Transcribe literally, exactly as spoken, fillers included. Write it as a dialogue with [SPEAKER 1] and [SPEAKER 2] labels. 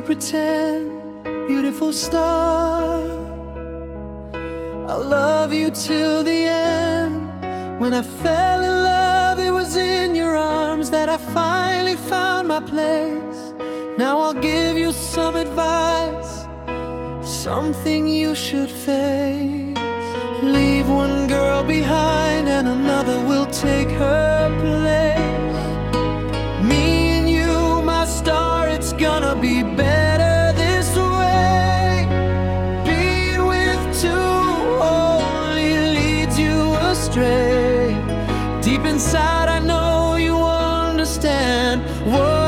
[SPEAKER 1] pretend, beautiful star. I'll love you till the end. When I fell in love, it was in your arms that I finally found my place. Now I'll give you some advice, something you should face. Leave one girl behind and another will take her place. Me and you, my star, it's gonna be better this way. Being with two only leads you astray. Deep inside I know you understand what